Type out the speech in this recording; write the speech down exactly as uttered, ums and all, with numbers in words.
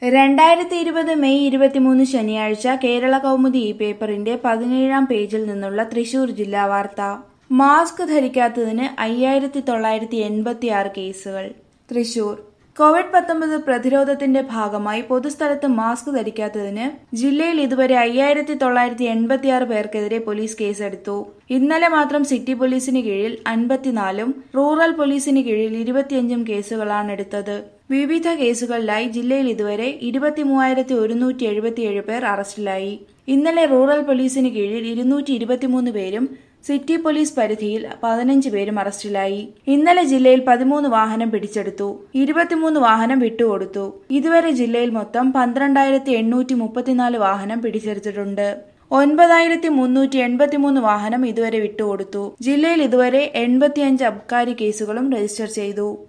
രണ്ടായിരത്തി ഇരുപത് മെയ് ഇരുപത്തിമൂന്ന് ശനിയാഴ്ച കേരള കൗമുദി ഈ പേപ്പറിന്റെ പതിനേഴാം പേജിൽ നിന്നുള്ള തൃശൂർ ജില്ലാ വാർത്ത. മാസ്ക് ധരിക്കാത്തതിന് അയ്യായിരത്തി തൊള്ളായിരത്തി എൺപത്തി ആറ് കേസുകൾ. തൃശൂർ കോവിഡ് പത്തൊമ്പത് പ്രതിരോധത്തിന്റെ ഭാഗമായി പൊതുസ്ഥലത്ത് മാസ്ക് ധരിക്കാത്തതിന് ജില്ലയിൽ ഇതുവരെ അയ്യായിരത്തി തൊള്ളായിരത്തി എൺപത്തി ആറ് പേർക്കെതിരെ പോലീസ് കേസെടുത്തു. ഇന്നലെ മാത്രം സിറ്റി പോലീസിന് കീഴിൽ അൻപത്തിനാലും റൂറൽ പോലീസിന് കീഴിൽ ഇരുപത്തിയഞ്ചും കേസുകളാണ് എടുത്തത്. വിവിധ കേസുകളിലായി ജില്ലയിൽ ഇതുവരെ ഇരുപത്തി മൂവായിരത്തി ഒരുന്നൂറ്റി എഴുപത്തിയേഴ് പേർ അറസ്റ്റിലായി. ഇന്നലെ റൂറൽ പോലീസിന് കീഴിൽ ഇരുന്നൂറ്റി ഇരുപത്തിമൂന്ന് പേരും സിറ്റി പോലീസ് പരിധിയിൽ പതിനഞ്ച് പേരും അറസ്റ്റിലായി. ഇന്നലെ ജില്ലയിൽ പതിമൂന്ന് വാഹനം പിടിച്ചെടുത്തു. ഇരുപത്തിമൂന്ന് വാഹനം വിട്ടുകൊടുത്തു. ഇതുവരെ ജില്ലയിൽ മൊത്തം പന്ത്രണ്ടായിരത്തി എണ്ണൂറ്റി മുപ്പത്തിനാല് വാഹനം പിടിച്ചെടുത്തിട്ടുണ്ട്. ഒൻപതായിരത്തി മുന്നൂറ്റി എൺപത്തിമൂന്ന് വാഹനം ഇതുവരെ വിട്ടുകൊടുത്തു. ജില്ലയിൽ ഇതുവരെ എൺപത്തിയഞ്ച് അബ്കാരി കേസുകളും രജിസ്റ്റർ ചെയ്തു.